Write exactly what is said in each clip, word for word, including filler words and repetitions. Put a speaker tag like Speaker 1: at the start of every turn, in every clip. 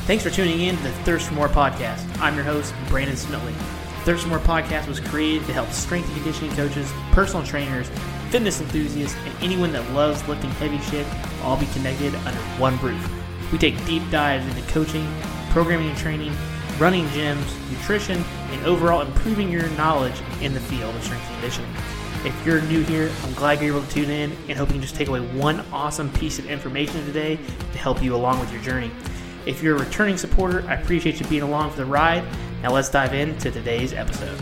Speaker 1: Thanks for tuning in to the Thirst for More podcast. I'm your host, Brandon Smitley. Thirst for More podcast was created to help strength and conditioning coaches, personal trainers, fitness enthusiasts, and anyone that loves lifting heavy shit all be connected under one roof. We take deep dives into coaching, programming and training, running gyms, nutrition, and overall improving your knowledge in the field of strength and conditioning. If you're new here, I'm glad you're able to tune in and hope you can just take away one awesome piece of information today to help you along with your journey. If you're a returning supporter, I appreciate you being along for the ride. Now let's dive into today's episode.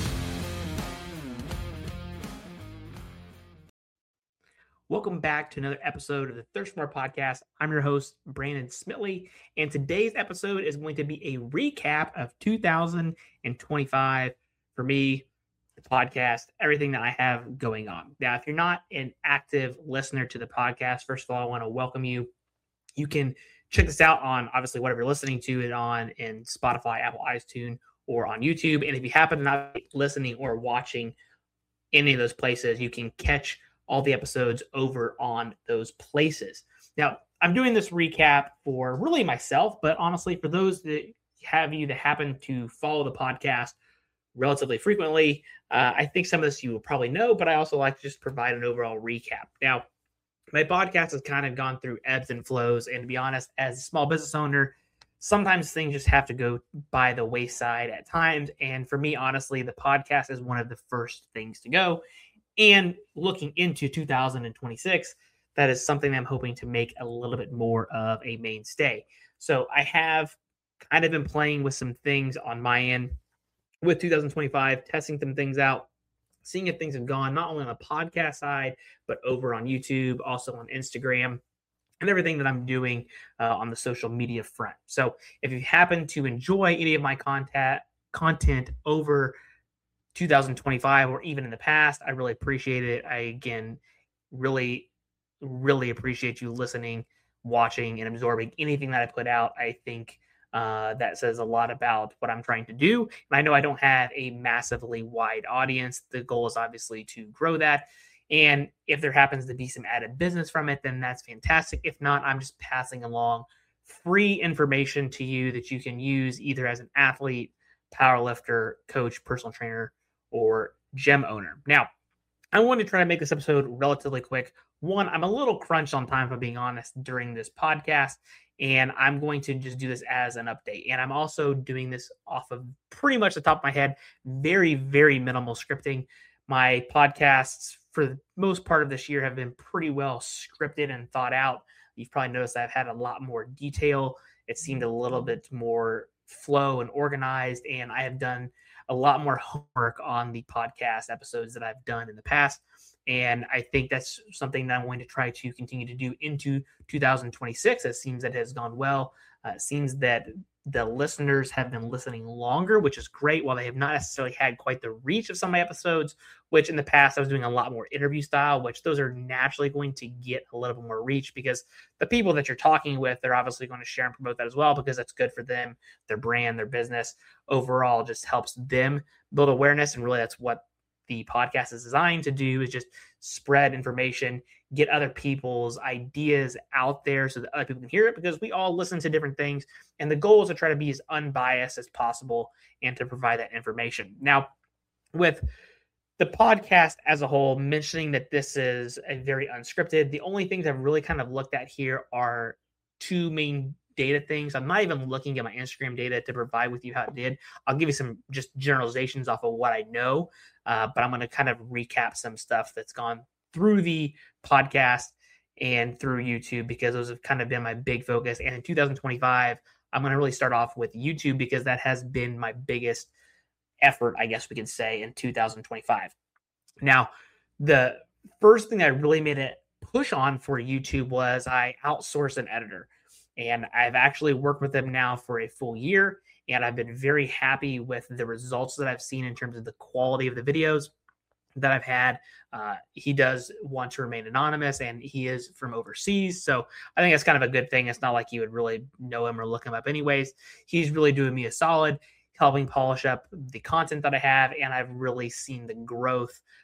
Speaker 1: Welcome back to another episode of the Thirst for More podcast. I'm your host, Brandon Smitley, and today's episode is going to be a recap of two thousand twenty-five for me, the podcast, everything that I have going on. Now, if you're not an active listener to the podcast, first of all, I want to welcome you. You can check this out on, obviously, whatever you're listening to it on in Spotify, Apple iTunes, or on YouTube. And if you happen to not be listening or watching any of those places, you can catch all the episodes over on those places. Now, I'm doing this recap for really myself, but honestly, for those that have you that happen to follow the podcast relatively frequently, uh, I think some of this you will probably know, but I also like to just provide an overall recap. Now, my podcast has kind of gone through ebbs and flows, and to be honest, as a small business owner, sometimes things just have to go by the wayside at times. And for me, honestly, the podcast is one of the first things to go. And looking into two thousand twenty-six, that is something I'm hoping to make a little bit more of a mainstay. So I have kind of been playing with some things on my end with two thousand twenty-five, testing some things out, seeing if things have gone not only on the podcast side, but over on YouTube, also on Instagram, and everything that I'm doing uh, on the social media front. So if you happen to enjoy any of my content, content over two thousand twenty-five or even in the past, I really appreciate it. I, again, really, really appreciate you listening, watching, and absorbing anything that I put out. I think Uh, that says a lot about what I'm trying to do. And I know I don't have a massively wide audience. The goal is obviously to grow that. And if there happens to be some added business from it, then that's fantastic. If not, I'm just passing along free information to you that you can use either as an athlete, power lifter, coach, personal trainer, or gym owner. Now, I want to try to make this episode relatively quick. One, I'm a little crunched on time, if I'm being honest, during this podcast, and I'm going to just do this as an update. And I'm also doing this off of pretty much the top of my head, very, very minimal scripting. My podcasts, for the most part of this year, have been pretty well scripted and thought out. You've probably noticed I've had a lot more detail. It seemed a little bit more flow and organized, and I have done a lot more homework on the podcast episodes that I've done in the past. And I think that's something that I'm going to try to continue to do into two thousand twenty-six. It seems that it has gone well. Uh, it seems that the listeners have been listening longer, which is great, while they have not necessarily had quite the reach of some of my episodes, which in the past I was doing a lot more interview style, which those are naturally going to get a little bit more reach because the people that you're talking with, they're obviously going to share and promote that as well because that's good for them, their brand, their business. Overall, just helps them build awareness, and really that's what the podcast is designed to do, is just spread information, get other people's ideas out there so that other people can hear it, because we all listen to different things. And the goal is to try to be as unbiased as possible and to provide that information. Now, with the podcast as a whole, mentioning that this is a very unscripted, the only things I've really kind of looked at here are two main data things. I'm not even looking at my Instagram data to provide with you how it did. I'll give you some just generalizations off of what I know, uh, but I'm going to kind of recap some stuff that's gone through the podcast and through YouTube, because those have kind of been my big focus. And in two thousand twenty-five, I'm going to really start off with YouTube because that has been my biggest effort, I guess we could say, in two thousand twenty-five. Now, the first thing I really made a push on for YouTube was I outsourced an editor. And I've actually worked with them now for a full year, and I've been very happy with the results that I've seen in terms of the quality of the videos that I've had. Uh, he does want to remain anonymous, and he is from overseas. So I think that's kind of a good thing. It's not like you would really know him or look him up anyways. He's really doing me a solid, helping polish up the content that I have, and I've really seen the growth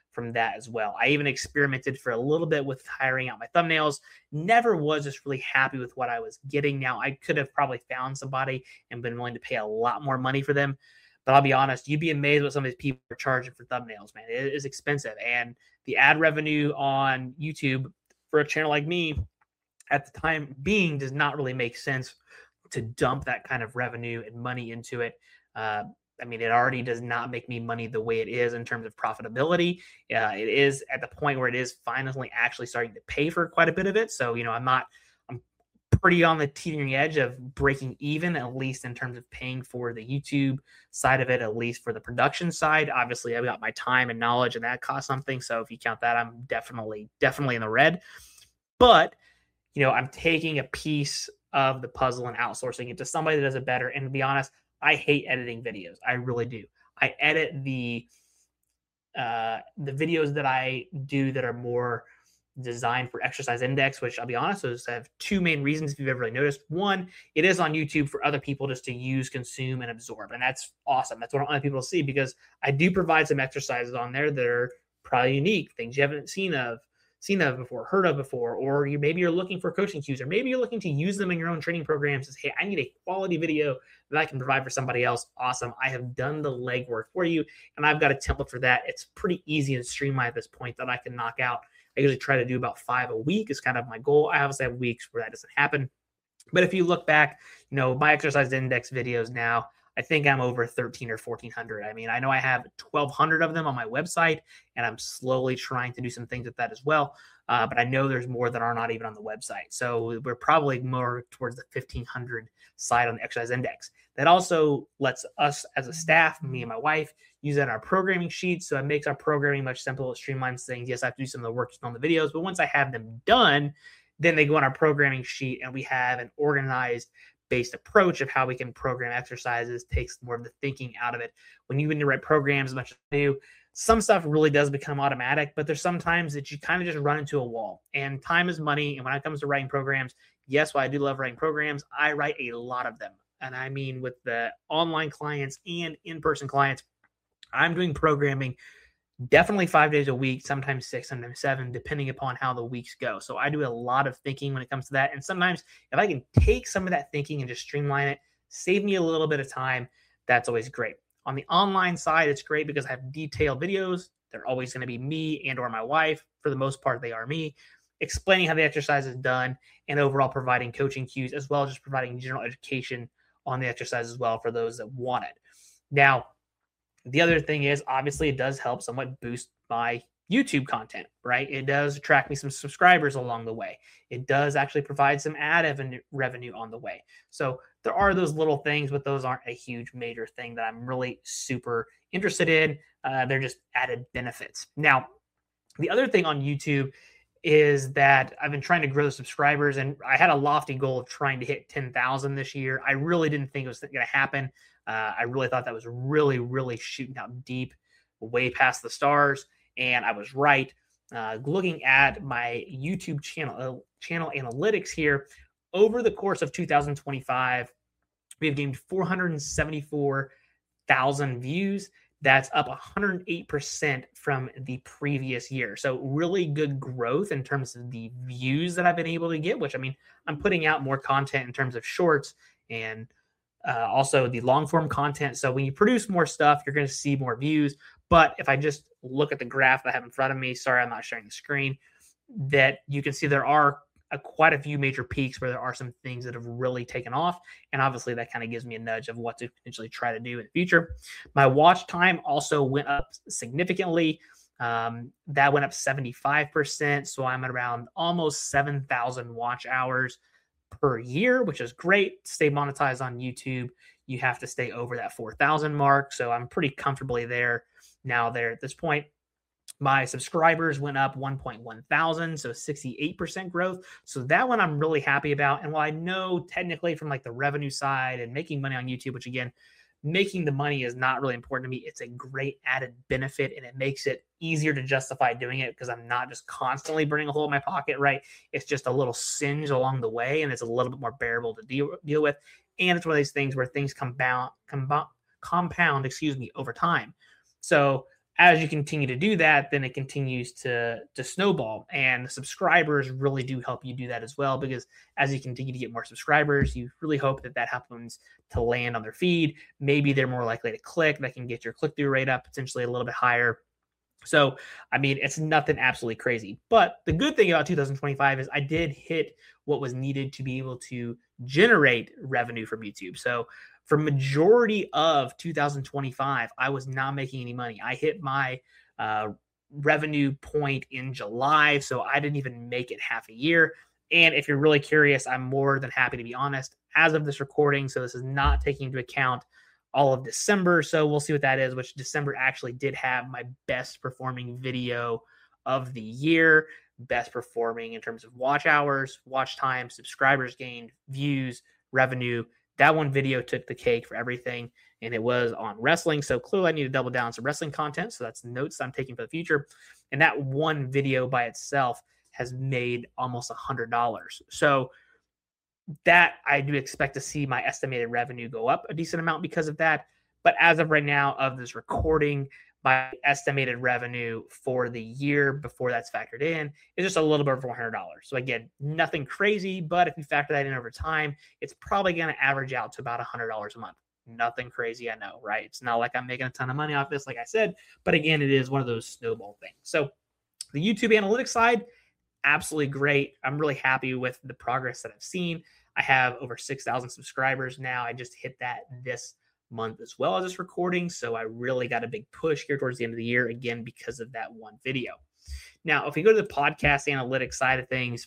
Speaker 1: from that as well. I even experimented for a little bit with hiring out my thumbnails. Never was just really happy with what I was getting. Now, I could have probably found somebody and been willing to pay a lot more money for them. But I'll be honest, you'd be amazed what some of these people are charging for thumbnails, man. It is expensive. And the ad revenue on YouTube for a channel like me at the time being does not really make sense to dump that kind of revenue and money into it. Uh, I mean, it already does not make me money the way it is in terms of profitability. Uh, it is at the point where it is finally actually starting to pay for quite a bit of it. So, you know, I'm not, I'm pretty on the teetering edge of breaking even, at least in terms of paying for the YouTube side of it, at least for the production side. Obviously, I've got my time and knowledge, and that costs something. So if you count that, I'm definitely, definitely in the red. But, you know, I'm taking a piece of the puzzle and outsourcing it to somebody that does it better. And to be honest, I hate editing videos. I really do. I edit the uh, the videos that I do that are more designed for Exercise Index, which I'll be honest, those have two main reasons if you've ever really noticed. One, it is on YouTube for other people just to use, consume, and absorb. And that's awesome. That's what I want people to see, because I do provide some exercises on there that are probably unique, things you haven't seen of, seen of before, heard of before, or you maybe you're looking for coaching cues, or maybe you're looking to use them in your own training programs as, hey, I need a quality video that I can provide for somebody else. Awesome. I have done the legwork for you, and I've got a template for that. It's pretty easy and streamlined at this point that I can knock out. I usually try to do about five a week is kind of my goal. I obviously have weeks where that doesn't happen. But if you look back, you know, my Exercise Index videos now, I think I'm over thirteen or fourteen hundred. I mean, I know I have twelve hundred of them on my website, and I'm slowly trying to do some things with that as well. Uh, but I know there's more that are not even on the website. So we're probably more towards the fifteen hundred side on the Exercise Index. That also lets us as a staff, me and my wife, use that in our programming sheets. So it makes our programming much simpler, streamlines things. Yes, I have to do some of the work on the videos, but once I have them done, then they go on our programming sheet, and we have an organized based approach of how we can program exercises. Takes more of the thinking out of it. When you need to write programs, as much as I do, some stuff really does become automatic, but there's sometimes that you kind of just run into a wall, and time is money. And when it comes to writing programs, yes, while I do love writing programs, I write a lot of them. And I mean, with the online clients and in-person clients, I'm doing programming definitely five days a week, sometimes six, sometimes seven, depending upon how the weeks go. So I do a lot of thinking when it comes to that. And sometimes if I can take some of that thinking and just streamline it, save me a little bit of time, that's always great. On the online side, it's great because I have detailed videos. They're always going to be me and or my wife. For the most part, they are me, explaining how the exercise is done and overall providing coaching cues, as well as just providing general education on the exercise as well for those that want it. Now, the other thing is, obviously, it does help somewhat boost my YouTube content, right? It does attract me some subscribers along the way. It does actually provide some ad revenue on the way. So there are those little things, but those aren't a huge major thing that I'm really super interested in. Uh, they're just added benefits. Now, the other thing on YouTube is that I've been trying to grow the subscribers, and I had a lofty goal of trying to hit ten thousand this year. I really didn't think it was going to happen. Uh, I really thought that was really, really shooting out deep, way past the stars, and I was right. Uh, looking at my YouTube channel uh, channel analytics here, over the course of two thousand twenty-five, we have gained four hundred seventy-four thousand views. That's up one hundred eight percent from the previous year. So really good growth in terms of the views that I've been able to get, which, I mean, I'm putting out more content in terms of shorts and uh, also the long form content. So when you produce more stuff, you're going to see more views. But if I just look at the graph that I have in front of me, sorry, I'm not sharing the screen, that you can see there are a, quite a few major peaks where there are some things that have really taken off. And obviously that kind of gives me a nudge of what to potentially try to do in the future. My watch time also went up significantly. Um, that went up seventy-five percent. So I'm at around almost seven thousand watch hours per year, which is great. To stay monetized on YouTube, you have to stay over that four thousand mark. So I'm pretty comfortably there now there at this point. My subscribers went up one point one thousand, so sixty-eight percent growth. So that one I'm really happy about. And while I know technically from like the revenue side and making money on YouTube, which again, making the money is not really important to me, it's a great added benefit, and it makes it easier to justify doing it because I'm not just constantly burning a hole in my pocket, right? It's just a little singe along the way, and it's a little bit more bearable to deal, deal with. And it's one of these things where things compound, compound, compound, excuse me, over time. So as you continue to do that, then it continues to, to snowball. And the subscribers really do help you do that as well, because as you continue to get more subscribers, you really hope that that happens to land on their feed. Maybe they're more likely to click. That can get your click-through rate up potentially a little bit higher. So, I mean, it's nothing absolutely crazy. But the good thing about two thousand twenty-five is I did hit what was needed to be able to generate revenue from YouTube. So for majority of two thousand twenty-five, I was not making any money. I hit my uh, revenue point in July, so I didn't even make it half a year. And if you're really curious, I'm more than happy to be honest. As of this recording, so this is not taking into account all of December, so we'll see what that is, which December actually did have my best performing video of the year, best performing in terms of watch hours, watch time, subscribers gained, views, revenue. That one video took the cake for everything, and it was on wrestling. So clearly I need to double down on some wrestling content. So that's notes I'm taking for the future. And that one video by itself has made almost one hundred dollars. So that I do expect to see my estimated revenue go up a decent amount because of that. But as of right now of this recording, my estimated revenue for the year before that's factored in is just a little bit over one hundred dollars. So again, nothing crazy, but if you factor that in over time, it's probably going to average out to about one hundred dollars a month. Nothing crazy, I know, right? It's not like I'm making a ton of money off this, like I said, but again, it is one of those snowball things. So the YouTube analytics side, absolutely great. I'm really happy with the progress that I've seen. I have over six thousand subscribers now. I just hit that this month as well as this recording. So I really got a big push here towards the end of the year, again, because of that one video. Now, if we go to the podcast analytics side of things,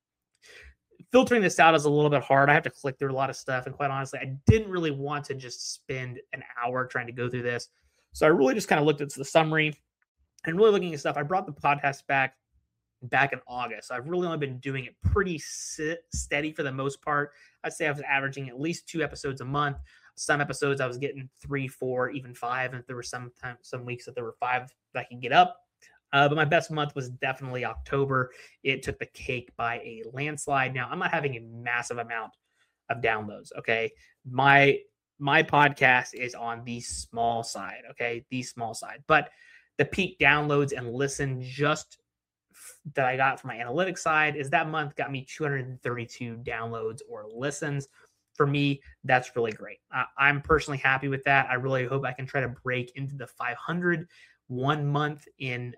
Speaker 1: filtering this out is a little bit hard. I have to click through a lot of stuff. And quite honestly, I didn't really want to just spend an hour trying to go through this. So I really just kind of looked at the summary and really looking at stuff. I brought the podcast back back in August. So I've really only been doing it pretty sit, steady for the most part. I'd say I was averaging at least two episodes a month. Some episodes I was getting three, four, even five. And there were some time, some weeks that there were five that I could get up. Uh, but my best month was definitely October. It took the cake by a landslide. Now, I'm not having a massive amount of downloads, okay? My my podcast is on the small side, okay? The small side. But the peak downloads and listen just that I got from my analytics side is that month got me two hundred thirty-two downloads or listens. For me, that's really great. Uh, I'm personally happy with that. I really hope I can try to break into the five hundred one month in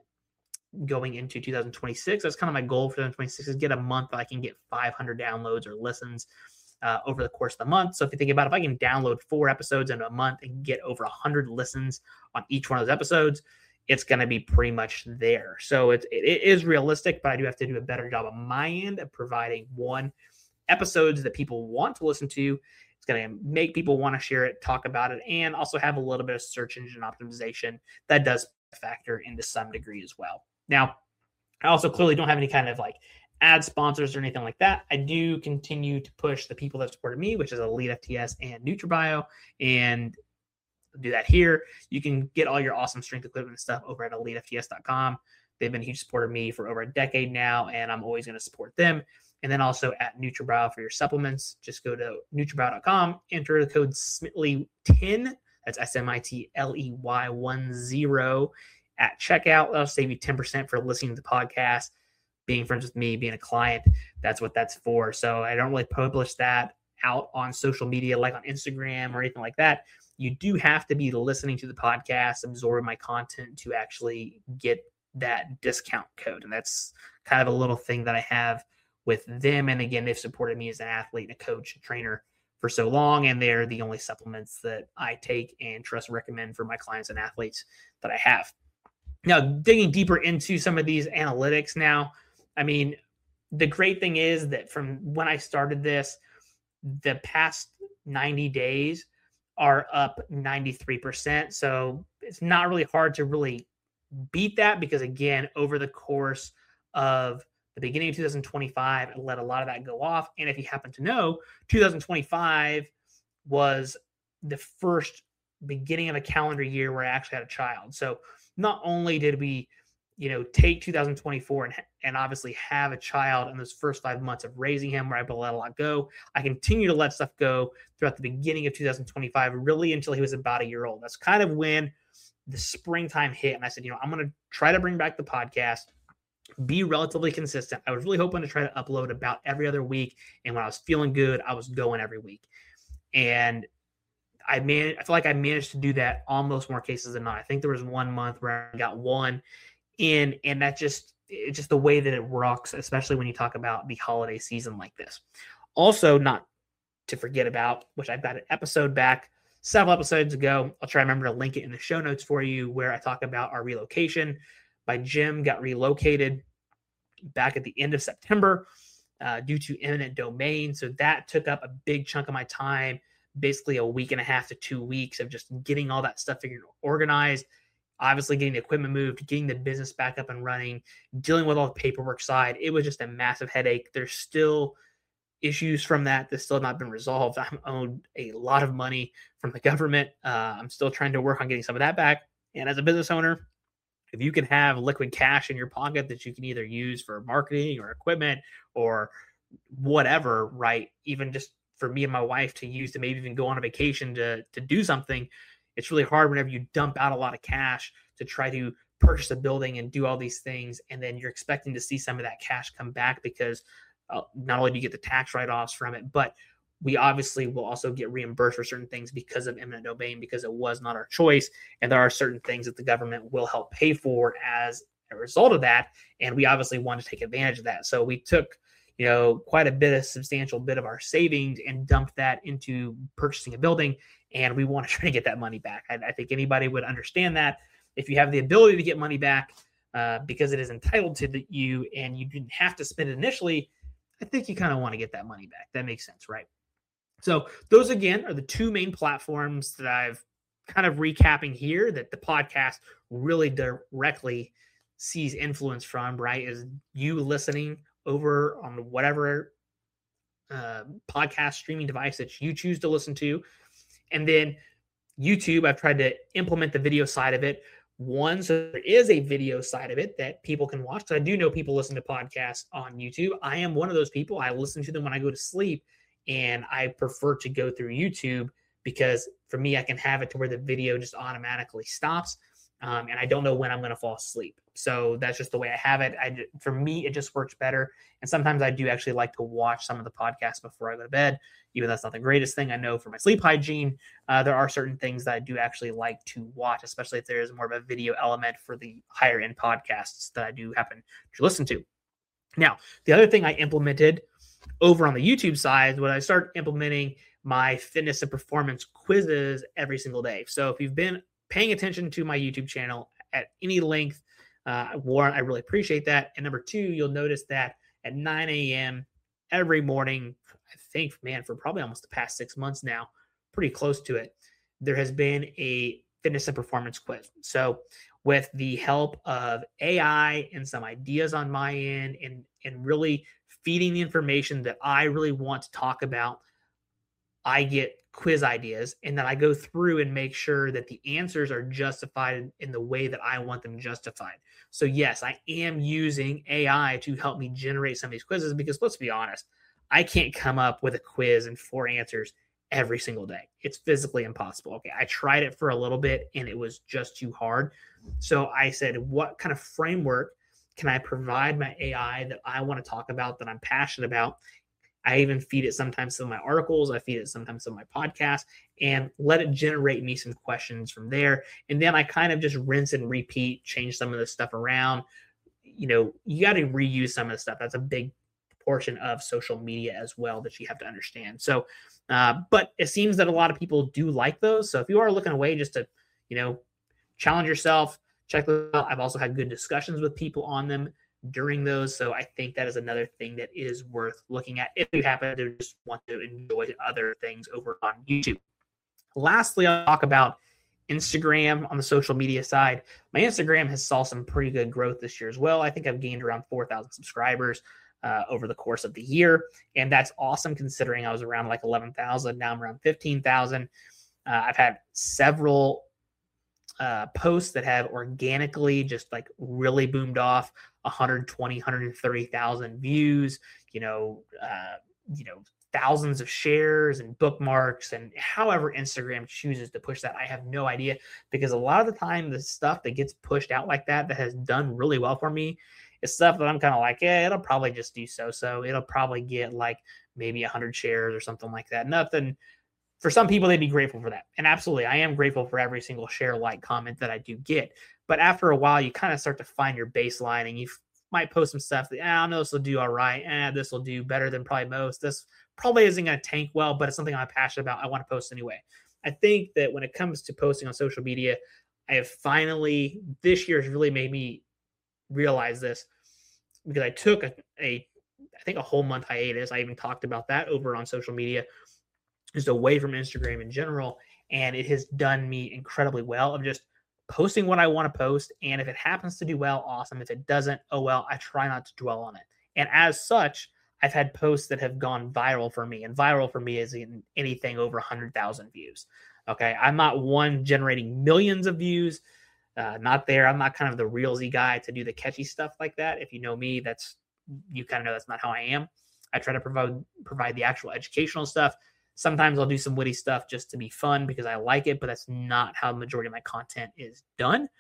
Speaker 1: going into two thousand twenty-six. That's kind of my goal for two thousand twenty-six, is get a month that I can get five hundred downloads or listens uh, over the course of the month. So if you think about it, if I can download four episodes in a month and get over one hundred listens on each one of those episodes, it's going to be pretty much there. So it's, it, it is realistic, but I do have to do a better job on my end of providing one, episodes that people want to listen to. It's going to make people want to share it, talk about it, and also have a little bit of search engine optimization that does factor into some degree as well. Now, I also clearly don't have any kind of like ad sponsors or anything like that. I do continue to push the people that supported me, which is Elite F T S and NutraBio, and do that here. You can get all your awesome strength equipment and stuff over at elite f t s dot com. They've been a huge supporter of me for over a decade now, and I'm always going to support them. And then also at NutraBio for your supplements, just go to nutribio dot com, enter the code Smitley ten, that's S M I T L E Y one zero at checkout. That'll save you ten percent for listening to the podcast, being friends with me, being a client. That's what that's for. So I don't really publish that out on social media like on Instagram or anything like that. You do have to be listening to the podcast, absorbing my content to actually get that discount code. And that's kind of a little thing that I have with them. And again, they've supported me as an athlete and a coach and trainer for so long. And they're the only supplements that I take and trust and recommend for my clients and athletes that I have. Now, digging deeper into some of these analytics now, I mean, the great thing is that from when I started this, the past ninety days are up ninety-three percent. So it's not really hard to really beat that because, again, over the course of the beginning of two thousand twenty-five, I let a lot of that go off. And if you happen to know, two thousand twenty-five was the first beginning of a calendar year where I actually had a child. So not only did we, you know, take two thousand twenty-four and, and obviously have a child in those first five months of raising him, where I let a lot go, I continue to let stuff go throughout the beginning of two thousand twenty-five, really until he was about a year old. That's kind of when the springtime hit, and I said, you know, I'm going to try to bring back the podcast, be relatively consistent. I was really hoping to try to upload about every other week. And when I was feeling good, I was going every week. And I man, I feel like I managed to do that almost more cases than not. I think there was one month where I got one in, and that just, it's just the way that it works, especially when you talk about the holiday season like this. Also, not to forget about, which I've got an episode back several episodes ago. I'll try to remember to link it in the show notes for you, where I talk about our relocation. My gym got relocated back at the end of September uh, due to eminent domain. So that took up a big chunk of my time, basically a week and a half to two weeks of just getting all that stuff figured, organized, obviously getting the equipment moved, getting the business back up and running, dealing with all the paperwork side. It was just a massive headache. There's still issues from that that still have not been resolved. I'm owed a lot of money from the government. Uh, I'm still trying to work on getting some of that back. And as a business owner, if you can have liquid cash in your pocket that you can either use for marketing or equipment or whatever, right? Even just for me and my wife to use to maybe even go on a vacation to, to do something, it's really hard whenever you dump out a lot of cash to try to purchase a building and do all these things. And then you're expecting to see some of that cash come back because uh, not only do you get the tax write-offs from it, but we obviously will also get reimbursed for certain things because of eminent domain, because it was not our choice. And there are certain things that the government will help pay for as a result of that. And we obviously want to take advantage of that. So we took, you know, quite a bit of substantial bit of our savings and dumped that into purchasing a building. And we want to try to get that money back. I, I think anybody would understand that. If you have the ability to get money back uh, because it is entitled to the, you and you didn't have to spend it initially, I think you kind of want to get that money back. That makes sense, right? So those, again, are the two main platforms that I've kind of recapping here that the podcast really directly sees influence from, right? Is you listening over on whatever uh, podcast streaming device that you choose to listen to. And then YouTube, I've tried to implement the video side of it. One, so there is a video side of it that people can watch. So I do know people listen to podcasts on YouTube. I am one of those people. I listen to them when I go to sleep. And I prefer to go through YouTube because for me, I can have it to where the video just automatically stops. Um, and I don't know when I'm going to fall asleep. So that's just the way I have it. I, for me, it just works better. And sometimes I do actually like to watch some of the podcasts before I go to bed. Even though that's not the greatest thing. I know for my sleep hygiene, uh, there are certain things that I do actually like to watch, especially if there is more of a video element for the higher end podcasts that I do happen to listen to. Now, the other thing I implemented over on the YouTube side, when I start implementing my fitness and performance quizzes every single day. So if you've been paying attention to my YouTube channel at any length, uh, Warren, I really appreciate that. And number two, you'll notice that at nine a.m. every morning, I think, man, for probably almost the past six months now, pretty close to it, there has been a fitness and performance quiz. So with the help of A I and some ideas on my end and, and really feeding the information that I really want to talk about, I get quiz ideas, and then I go through and make sure that the answers are justified in the way that I want them justified. So yes, I am using A I to help me generate some of these quizzes because let's be honest, I can't come up with a quiz and four answers every single day. It's physically impossible. Okay, I tried it for a little bit and it was just too hard. So I said, what kind of framework can I provide my A I that I want to talk about, that I'm passionate about? I even feed it sometimes some of my articles. I feed it sometimes some of my podcasts and let it generate me some questions from there. And then I kind of just rinse and repeat, change some of the stuff around. You know, you got to reuse some of the stuff. That's a big portion of social media as well that you have to understand. So, uh, but it seems that a lot of people do like those. So if you are looking away just to, you know, challenge yourself, check them out. I've also had good discussions with people on them during those. So I think that is another thing that is worth looking at if you happen to just want to enjoy other things over on YouTube. Lastly, I'll talk about Instagram on the social media side. My Instagram has saw some pretty good growth this year as well. I think I've gained around four thousand subscribers uh, over the course of the year. And that's awesome considering I was around like eleven thousand. Now I'm around fifteen thousand. Uh, I've had several uh, posts that have organically just like really boomed off, one hundred twenty, one hundred thirty thousand views, you know, uh, you know, thousands of shares and bookmarks, and however Instagram chooses to push that, I have no idea, because a lot of the time the stuff that gets pushed out like that that has done really well for me is stuff that I'm kind of like, yeah, it'll probably just do so-so. It'll probably get like maybe one hundred shares or something like that. Nothing. For some people, they'd be grateful for that. And absolutely, I am grateful for every single share, like, comment that I do get. But after a while, you kind of start to find your baseline, and you might post some stuff that, ah, I know this will do all right. Eh, this will do better than probably most. This probably isn't going to tank well, but it's something I'm passionate about. I want to post anyway. I think that when it comes to posting on social media, I have finally, this year has really made me realize this, because I took a, a I think a whole month hiatus. I even talked about that over on social media, just away from Instagram in general. And it has done me incredibly well of just posting what I want to post. And if it happens to do well, awesome. If it doesn't, oh well, I try not to dwell on it. And as such, I've had posts that have gone viral for me. And viral for me is in anything over one hundred thousand views. Okay. I'm not one generating millions of views. Uh, not there. I'm not kind of the realsy guy to do the catchy stuff like that. If you know me, that's, you kind of know that's not how I am. I try to provide provide the actual educational stuff. Sometimes I'll do some witty stuff just to be fun because I like it, but that's not how the majority of my content is done.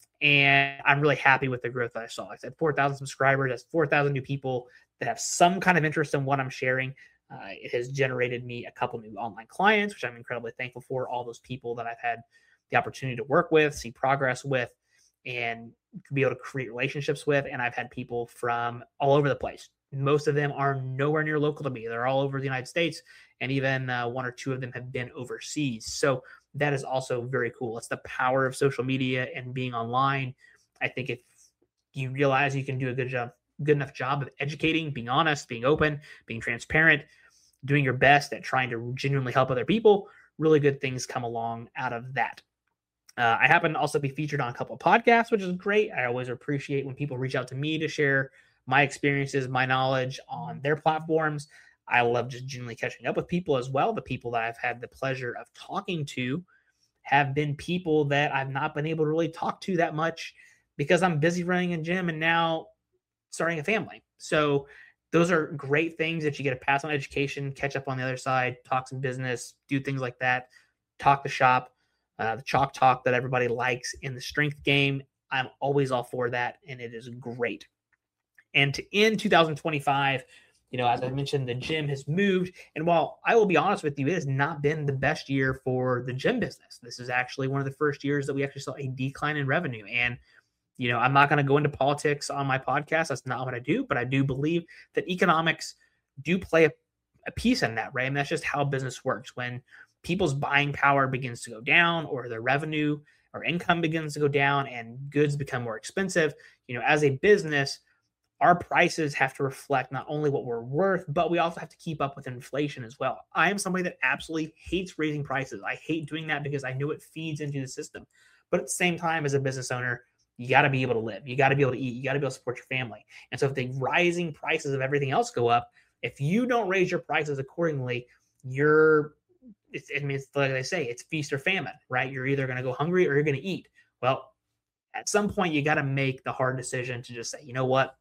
Speaker 1: And I'm really happy with the growth that I saw. I said four thousand subscribers. That's four thousand new people that have some kind of interest in what I'm sharing. Uh, it has generated me a couple new online clients, which I'm incredibly thankful for. All those people that I've had the opportunity to work with, see progress with, and be able to create relationships with. And I've had people from all over the place. Most of them are nowhere near local to me. They're all over the United States, and even uh, one or two of them have been overseas. So that is also very cool. It's the power of social media and being online. I think if you realize you can do a good job, good enough job of educating, being honest, being open, being transparent, doing your best at trying to genuinely help other people, really good things come along out of that. Uh, I happen to also be featured on a couple of podcasts, which is great. I always appreciate when people reach out to me to share my experiences, my knowledge on their platforms. I love just genuinely catching up with people as well. The people that I've had the pleasure of talking to have been people that I've not been able to really talk to that much because I'm busy running a gym and now starting a family. So those are great things that you get to pass on education, catch up on the other side, talk some business, do things like that, talk the shop, uh, the chalk talk that everybody likes in the strength game. I'm always all for that, and it is great. And to end two thousand twenty-five, you know, as I mentioned, the gym has moved. And while I will be honest with you, it has not been the best year for the gym business. This is actually one of the first years that we actually saw a decline in revenue. And, you know, I'm not going to go into politics on my podcast. That's not what I do. But I do believe that economics do play a, a piece in that, right? And that's just how business works. When people's buying power begins to go down, or their revenue or income begins to go down, and goods become more expensive, you know, as a business, our prices have to reflect not only what we're worth, but we also have to keep up with inflation as well. I am somebody that absolutely hates raising prices. I hate doing that because I know it feeds into the system. But at the same time, as a business owner, you got to be able to live. You got to be able to eat. You got to be able to support your family. And so if the rising prices of everything else go up, if you don't raise your prices accordingly, you're, it's, I mean, it's like they say, it's feast or famine, right? You're either going to go hungry or you're going to eat. Well, at some point, you got to make the hard decision to just say, you know what?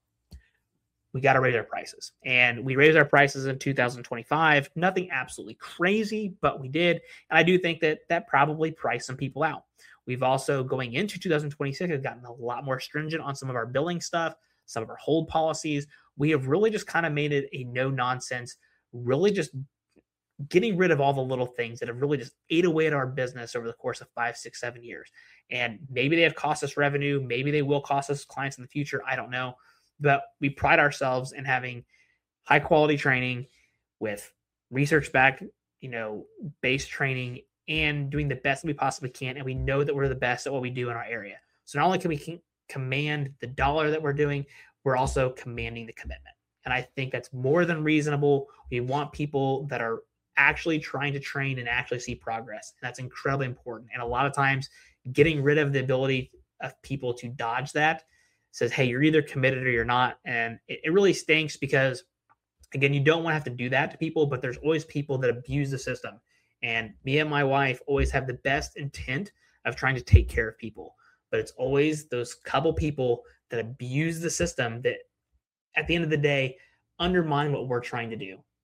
Speaker 1: We got to raise our prices. And we raised our prices in two thousand twenty-five. Nothing absolutely crazy, but we did. And I do think that that probably priced some people out. We've also, going into two thousand twenty-six, have gotten a lot more stringent on some of our billing stuff, some of our hold policies. We have really just kind of made it a no-nonsense, really just getting rid of all the little things that have really just ate away at our business over the course of five, six, seven years. And maybe they have cost us revenue. Maybe they will cost us clients in the future. I don't know. But we pride ourselves in having high quality training with research backed, you know, based training, and doing the best that we possibly can. And we know that we're the best at what we do in our area. So not only can we command the dollar that we're doing, we're also commanding the commitment. And I think that's more than reasonable. We want people that are actually trying to train and actually see progress. And that's incredibly important. And a lot of times getting rid of the ability of people to dodge that says, hey, you're either committed or you're not. And it, it really stinks because, again, you don't want to have to do that to people, but there's always people that abuse the system. And me and my wife always have the best intent of trying to take care of people. But it's always those couple people that abuse the system that, at the end of the day, undermine what we're trying to do.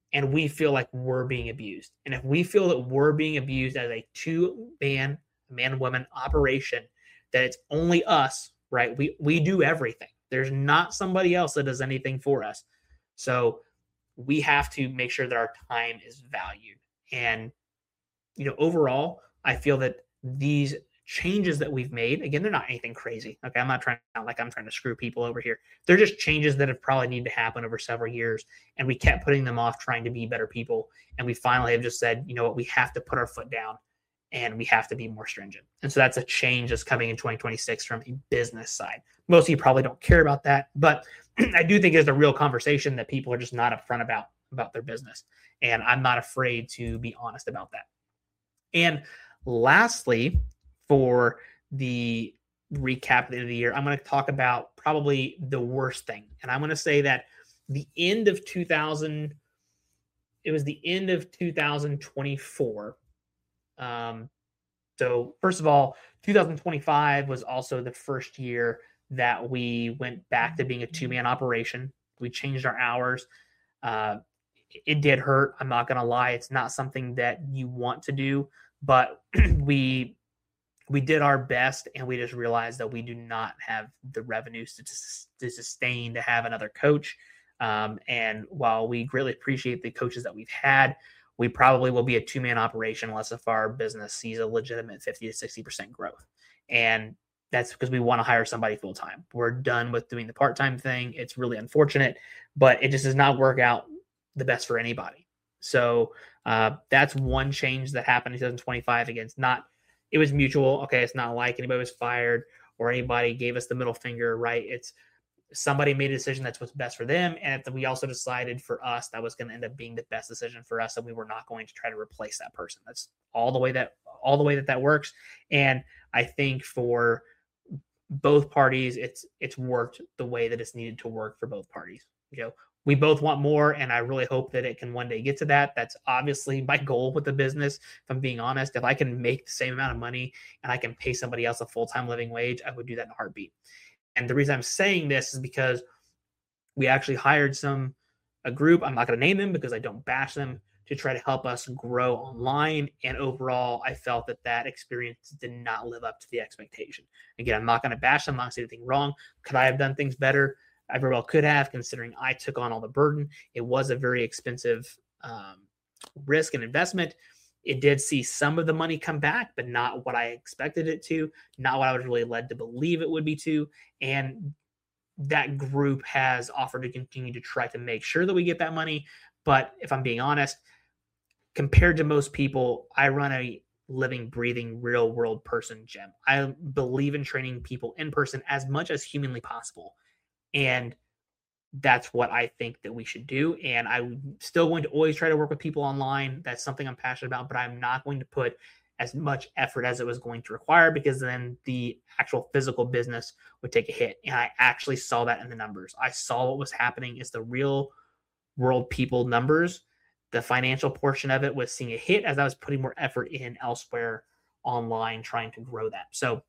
Speaker 1: and we feel like we're being abused. And if we feel that we're being abused as a two-man, man-woman operation, that it's only us, right? We we do everything. There's not somebody else that does anything for us. So we have to make sure that our time is valued. And, you know, overall, I feel that these changes that we've made, again, they're not anything crazy. Okay. I'm not trying to sound like I'm trying to screw people over here. They're just changes that have probably need to happen over several years. And we kept putting them off trying to be better people. And we finally have just said, you know what, we have to put our foot down and we have to be more stringent. And so that's a change that's coming in twenty twenty-six from a business side. Most of you probably don't care about that, but I do think it's a real conversation that people are just not upfront about, about their business. And I'm not afraid to be honest about that. And lastly, for the recap at the end of the year, I'm going to talk about probably the worst thing. And I'm going to say that the end of two thousand, it was the end of two thousand twenty-four. Um, so first of all, two thousand twenty-five was also the first year that we went back to being a two-man operation. We changed our hours. Uh, it did hurt. I'm not going to lie. It's not something that you want to do, but we we did our best, and we just realized that we do not have the revenues to, to sustain to have another coach. Um, and while we greatly appreciate the coaches that we've had, we probably will be a two-man operation unless if our business sees a legitimate fifty to sixty percent growth. And that's because we want to hire somebody full-time. We're done with doing the part-time thing. It's really unfortunate, but it just does not work out the best for anybody. So uh, that's one change that happened in two thousand twenty-five. Again, it's not, it was mutual. Okay. It's not like anybody was fired or anybody gave us the middle finger, right? It's somebody made a decision that's what's best for them. And we also decided for us that was going to end up being the best decision for us. And we were not going to try to replace that person. That's all the way that, all the way that that works. And I think for both parties, it's, it's worked the way that it's needed to work for both parties. You know, we both want more, and I really hope that it can one day get to that. That's obviously my goal with the business. If I'm being honest, if I can make the same amount of money and I can pay somebody else a full-time living wage, I would do that in a heartbeat. And the reason I'm saying this is because we actually hired some, a group, I'm not going to name them because I don't bash them, to try to help us grow online. And overall, I felt that that experience did not live up to the expectation. Again, I'm not going to bash them, I'm not going to say anything wrong. Could I have done things better? I very well could have, considering I took on all the burden. It was a very expensive um, risk and investment. It did see some of the money come back, but not what I expected it to, not what I was really led to believe it would be to. And that group has offered to continue to try to make sure that we get that money. But if I'm being honest, compared to most people, I run a living, breathing, real world person gym. I believe in training people in person as much as humanly possible. And that's what I think that we should do. And I'm still going to always try to work with people online. That's something I'm passionate about, but I'm not going to put as much effort as it was going to require, because then the actual physical business would take a hit. And I actually saw that in the numbers. I saw what was happening is the real world people numbers. The financial portion of it was seeing a hit as I was putting more effort in elsewhere online, trying to grow that. So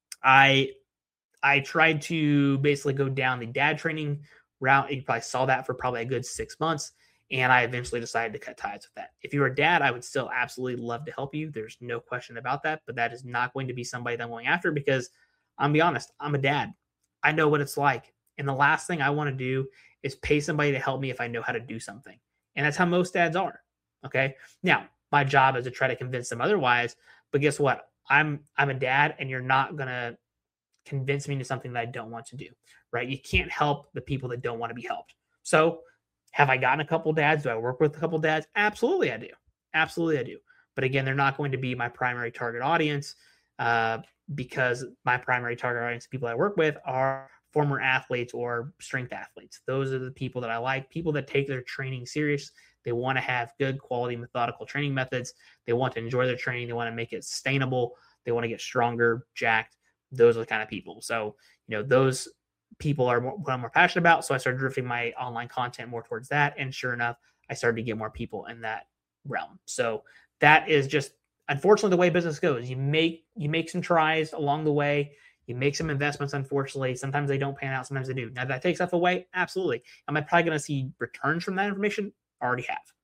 Speaker 1: I, I tried to basically go down the dad training route. You probably saw that for probably a good six months. And I eventually decided to cut ties with that. If you're a dad, I would still absolutely love to help you. There's no question about that. But that is not going to be somebody that I'm going after, because I'm be honest, I'm a dad. I know what it's like. And the last thing I want to do is pay somebody to help me if I know how to do something. And that's how most dads are. Okay. Now, my job is to try to convince them otherwise. But guess what? I'm I'm a dad, and you're not going to convince me to something that I don't want to do, right? You can't help the people that don't want to be helped. So have I gotten a couple dads? Do I work with a couple dads? Absolutely I do. Absolutely I do. But again, they're not going to be my primary target audience uh, because my primary target audience, people I work with, are former athletes or strength athletes. Those are the people that I like, people that take their training serious. They want to have good quality, methodical training methods. They want to enjoy their training. They want to make it sustainable. They want to get stronger, jacked. Those are the kind of people. So, you know, those people are more, what I'm more passionate about. So I started drifting my online content more towards that. And sure enough, I started to get more people in that realm. So that is just, unfortunately, the way business goes. You make, you make some tries along the way. You make some investments, unfortunately. Sometimes they don't pan out. Sometimes they do. Now, that takes stuff away. Absolutely. Am I probably going to see returns from that information? Already have.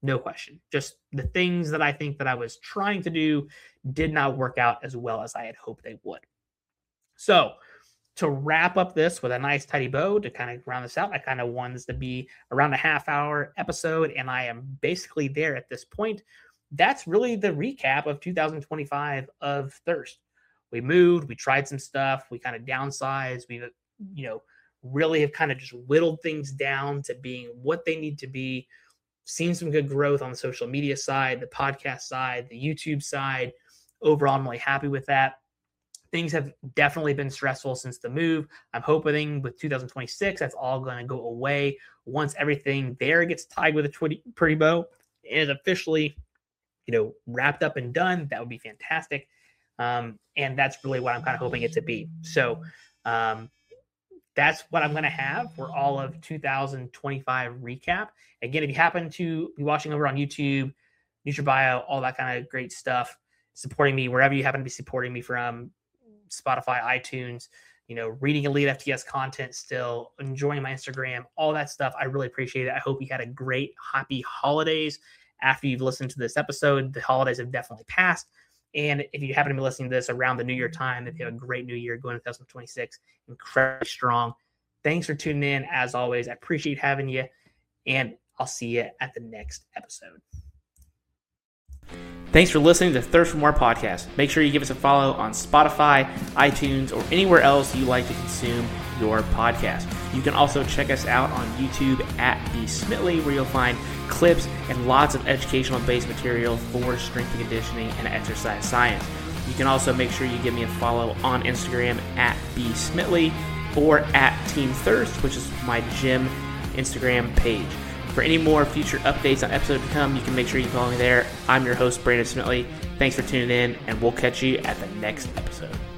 Speaker 1: No question. Just the things that I think that I was trying to do did not work out as well as I had hoped they would. So to wrap up this with a nice tidy bow to kind of round this out, I kind of want this to be around a half hour episode, and I am basically there at this point. That's really the recap of two thousand twenty-five of Thirst. We moved, we tried some stuff, we kind of downsized, we, you know, really have kind of just whittled things down to being what they need to be. Seen some good growth on the social media side, the podcast side, the YouTube side. Overall, I'm really happy with that. Things have definitely been stressful since the move. I'm hoping with two thousand twenty-six, that's all going to go away once everything there gets tied with a twitty, pretty bow and is officially, you know, wrapped up and done. That would be fantastic. Um, and that's really what I'm kind of hoping it to be. So um, that's what I'm going to have for all of two thousand twenty-five recap. Again, if you happen to be watching over on YouTube, NutraBio, all that kind of great stuff, supporting me wherever you happen to be supporting me from, Spotify, iTunes, you know, reading Elite F T S content still, enjoying my Instagram, all that stuff. I really appreciate it. I hope you had a great, happy holidays after you've listened to this episode. The holidays have definitely passed. And if you happen to be listening to this around the New Year time, if you have a great New Year going to twenty twenty-six, incredibly strong. Thanks for tuning in. As always, I appreciate having you, and I'll see you at the next episode. Thanks for listening to Thirst for More podcast. Make sure you give us a follow on Spotify, iTunes, or anywhere else you like to consume your podcast. You can also check us out on YouTube at B Smithley, where you'll find clips and lots of educational-based material for strength and conditioning and exercise science. You can also make sure you give me a follow on Instagram at B Smithley or at Team Thirst, which is my gym Instagram page. For any more future updates on episodes to come, you can make sure you follow me there. I'm your host, Brandon Smithley. Thanks for tuning in, and we'll catch you at the next episode.